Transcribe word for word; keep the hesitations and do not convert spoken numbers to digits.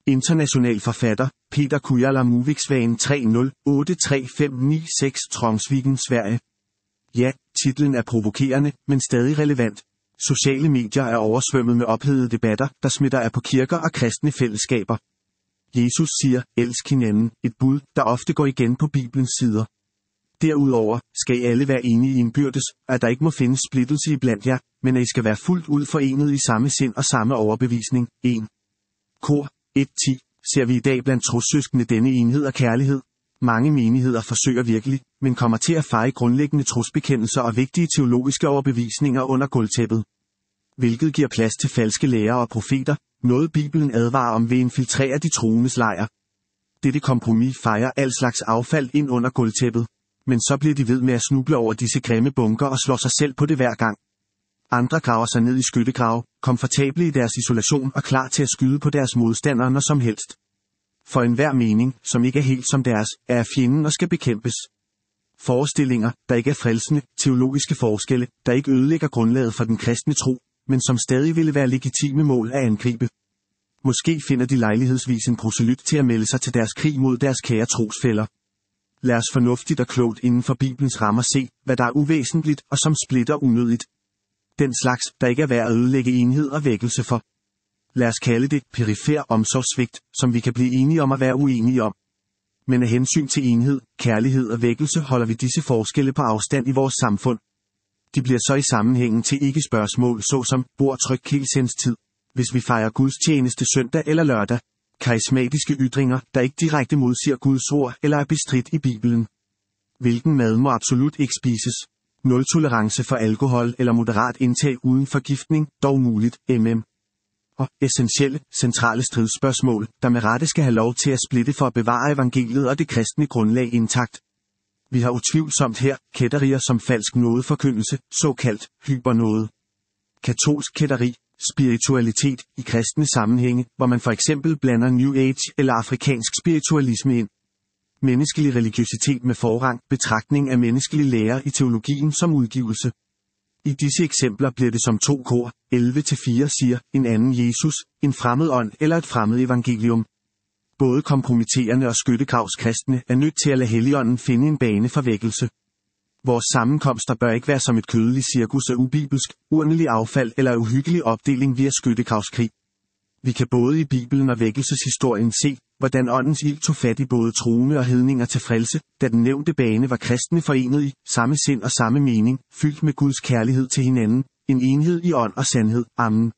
International forfatter, Peter Kujala-Moviksvagen tre nul otte tre fem ni seks Trångsviken, Sverige. Ja, titlen er provokerende, men stadig relevant. Sociale medier er oversvømmet med ophedede debatter, der smitter af på kirker og kristne fællesskaber. Jesus siger, elsk hinanden, et bud, der ofte går igen på Bibelens sider. Derudover skal I alle være enige i indbyrdes, at der ikke må findes splittelse iblandt jer, men at I skal være fuldt ud forenet i samme sind og samme overbevisning. en. Kor et ti. Ser vi i dag blandt trossøskende denne enhed og kærlighed? Mange menigheder forsøger virkelig, men kommer til at feje grundlæggende trosbekendelser og vigtige teologiske overbevisninger under gulvtæppet. Hvilket giver plads til falske lærere og profeter, noget Bibelen advarer om ved infiltrere de troendes lejr. Dette kompromis fejer al slags affald ind under gulvtæppet, men så bliver de ved med at snuble over disse grimme bunker og slår sig selv på det hver gang. Andre graver sig ned i skyttegrave, komfortable i deres isolation og klar til at skyde på deres modstandere når som helst. For enhver mening, som ikke er helt som deres, er fjenden og skal bekæmpes. Forestillinger, der ikke er frelsende, teologiske forskelle, der ikke ødelægger grundlaget for den kristne tro, men som stadig ville være legitime mål at angribe. Måske finder de lejlighedsvis en proselyt til at melde sig til deres krig mod deres kære trosfæller. Lad os fornuftigt og klogt inden for Bibelens rammer se, hvad der er uvæsentligt og som splitter unødigt. Den slags, der ikke er værd at ødelægge enhed og vækkelse for. Lad os kalde det perifer omsorgssvigt, som vi kan blive enige om at være uenige om. Men af hensyn til enhed, kærlighed og vækkelse holder vi disse forskelle på afstand i vores samfund. De bliver så i sammenhængen til ikke-spørgsmål såsom bordtryk-kelsenstid, hvis vi fejrer Guds tjeneste søndag eller lørdag, karismatiske ytringer, der ikke direkte modsiger Guds ord eller er bestridt i Bibelen. Hvilken mad må absolut ikke spises? Nul tolerance for alkohol eller moderat indtag uden forgiftning, dog muligt, mm. Og essentielle, centrale stridsspørgsmål, der med rette skal have lov til at splitte for at bevare evangeliet og det kristne grundlag intakt. Vi har utvivlsomt her kætterier som falsk nådeforkyndelse, såkaldt hypernåde. Katolsk kætteri, spiritualitet i kristne sammenhænge, hvor man for eksempel blander New Age eller afrikansk spiritualisme ind. Menneskelig religiøsitet med forrang, betragtning af menneskelig lære i teologien som udgivelse. I disse eksempler bliver det som to kor, elleve til fire siger, en anden Jesus, en fremmed ånd eller et fremmed evangelium. Både kompromitterende og skyttegravskristne er nødt til at lade Helligånden finde en bane for vækkelse. Vores sammenkomster bør ikke være som et kødeligt cirkus af ubibelsk, uordentlig affald eller uhyggelig opdeling via skyttegravskrig. Vi kan både i Bibelen og vækkelseshistorien se, hvordan åndens ild tog fat i både troende og hedninger til frelse, da den nævnte bane var kristne forenet i samme sind og samme mening, fyldt med Guds kærlighed til hinanden, en enhed i ånd og sandhed. Amen.